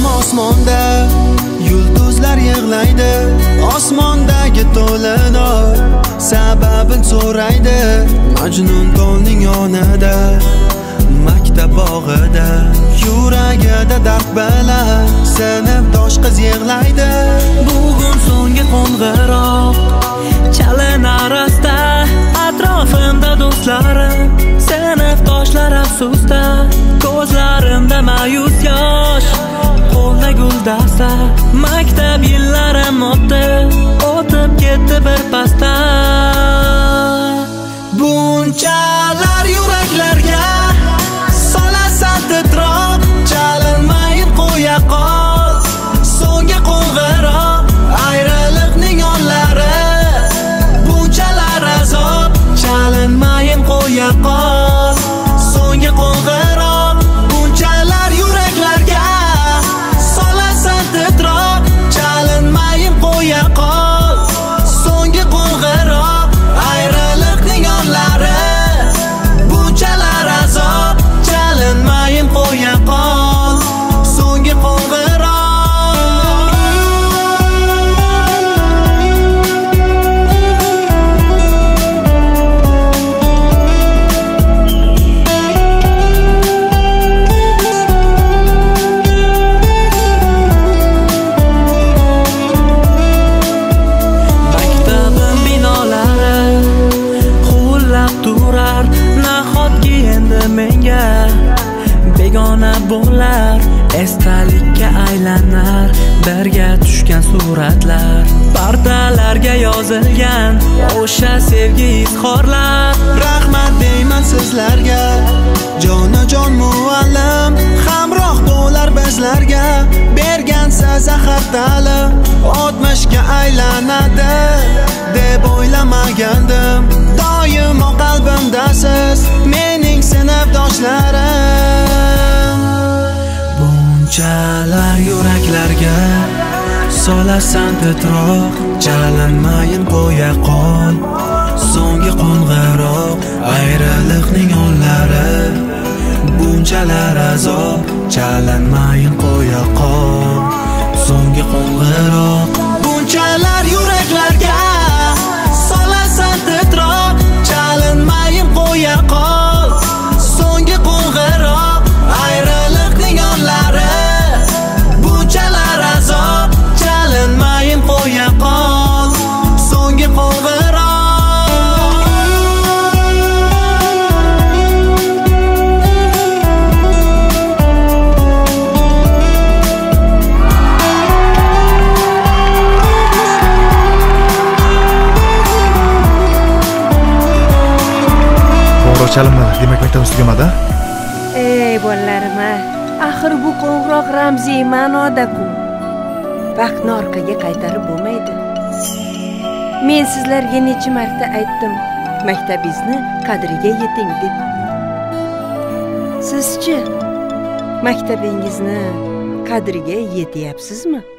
osmonda yulduzlar yig'laydi, osmondagi to'lin oy sababin so'raydi. Majnun tolning yonida, maktab bog'ida, yuragida dard bilan sinfdosh qiz yig'laydi. Bugun so'nggi qo'ng'iroq chalinar asta, atrofimda do'stlarim, sinfdoshlar afsusda, ko'zlarimda ma'yus yosh, qo'lda guldasta. Maktab yillarim o'tib ketdi bir pasda. Bunchalar yuraklarga solasan titroq, chalinmayib qo'ya qol so'nggi qo'ng'iroq. Ayriliqning onlari bunchalar azob, chalinmayib qo'ya qol so'nggi qo'ng'iroq. Bunchalar yuraklarga solasan titroq, chalinmayib qo'ya qol so'nggi qo'ng'iroq. Ayriliqning onlari bunchalar azob, chalinmayib qo'ya qol so'nggi qo'ng'iroq. Maktabim binolari huvillab turar, nahotki endi menga begona bo'lar, esdalikka aylanar birga tushgan suratlar, partalarga yozilgan o'sha sevgi izhorlar. Rahmat deyman sizlarga, jonajon muallim, hamroh bo'lar bizlarga. Bergansa zahar ta'lim 60ga aylanadi deb o'ylamagandim. Doimo qalbimdasiz mening sinfdoshlarim. Bunchalar yuraklarga solasan titroq, chalinmayin qo'ya qol so'nggi qo'ng'iroq. Ayriliqning onlari bunchalar azob, chalinmayin qo'ya qol so'nggi qo'ng'iroq. Bunchalar yuraklarga solasan titroq, chalinmayin qo'ya qol so'nggi qo'ng'iroq. Ayriliqning onlari bunchalar azob, chalinmayin qo'ya qol so'nggi qo'ng'iroq. Qo'ng'iroq chalinmadi, demak maktabimiz tugamadi. Ey bolalarim, axir bu qo'ng'iroq ramziy ma'noda-ku. Vaqtni orqaga qaytarib bo'lmaydi. Men sizlarga necha marta aytdim, maktabingizni qadriga yeting deb. Sizchi maktabingizni qadriga yetyapsizmi?